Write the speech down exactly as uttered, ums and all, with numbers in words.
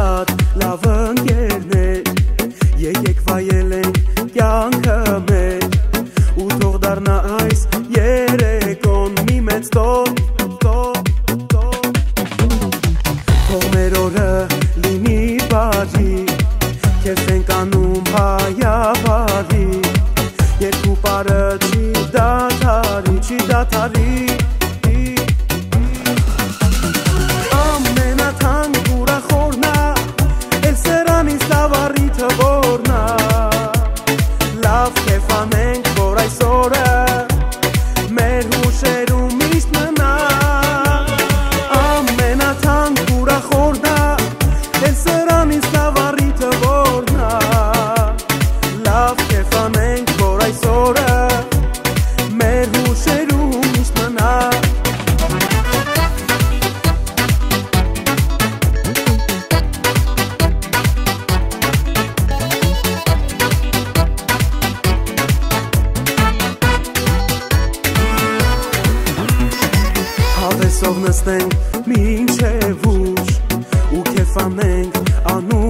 շատ լավ ընկերներ, եկեք վայելենք կյանքը մեր, ու թող դառնա այս երեկոն մի մեծ տոն, տոն, տոն, թող մեր օրը լինի բարի, քեզ ենք անում հայավարի, երկու պարը չի դադարի, չի դադարի, Հավեսով նստենք մինչև ուշ ու քեֆ անենք անու